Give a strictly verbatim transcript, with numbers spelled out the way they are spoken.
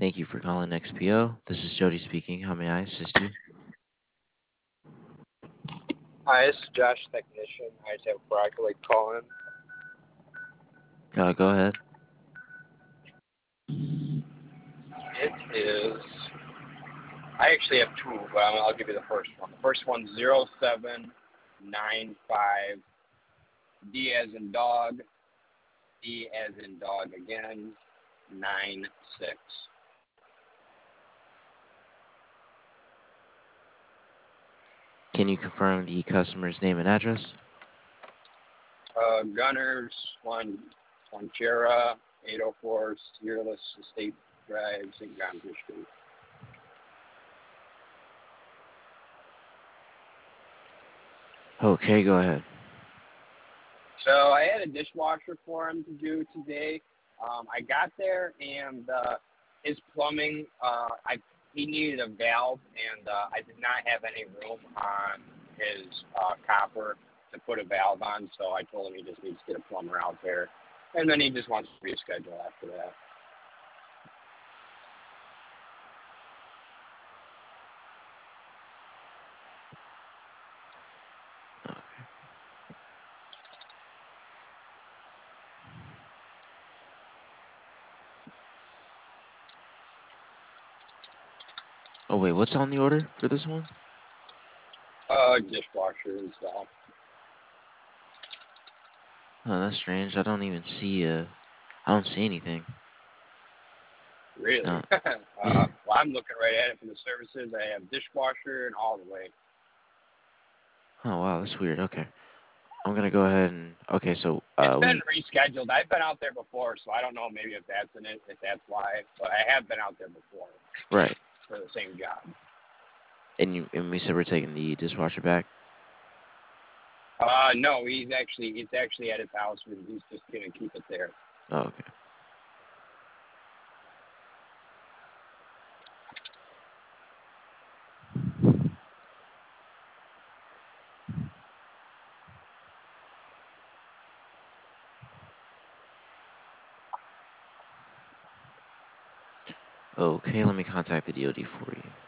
Thank you for calling X P O. This is Jody speaking. How may I assist you? Hi, this is Josh, technician. I just have a broccoli calling. Uh, go ahead. It is. I actually have two, but I'll I'll give you the first one. The first one's zero seven nine five D as in dog, D as in dog again, nine six. Can you confirm the customer's name and address? Uh, Gunners, one, Ponchera, eight oh four Fearless Estate Drive, Saint John's, Michigan. Okay, go ahead. So I had a dishwasher for him to do today. Um, I got there and uh, his plumbing, uh, I he needed a valve, and uh, I did not have any room on his uh, copper to put a valve on. So I told him he just needs to get a plumber out there, and then he just wants to reschedule after that. Oh, wait, what's on the order for this one? Uh, dishwasher install. Oh, that's strange. I don't even see, uh, I don't see anything. Really? No. uh, well, I'm looking right at it for the services. I have dishwasher and all the way. Oh, wow, that's weird. Okay. I'm gonna go ahead and, okay, so, It's uh, been we, rescheduled. I've been out there before, so I don't know maybe if that's in it, if that's why, but I have been out there before right. for the same job. And you, and we said we're taking the dishwasher back? Uh, no, he's actually, it's actually at his house, and he's just gonna keep it there. Oh, okay. Okay, let me contact the D O D for you.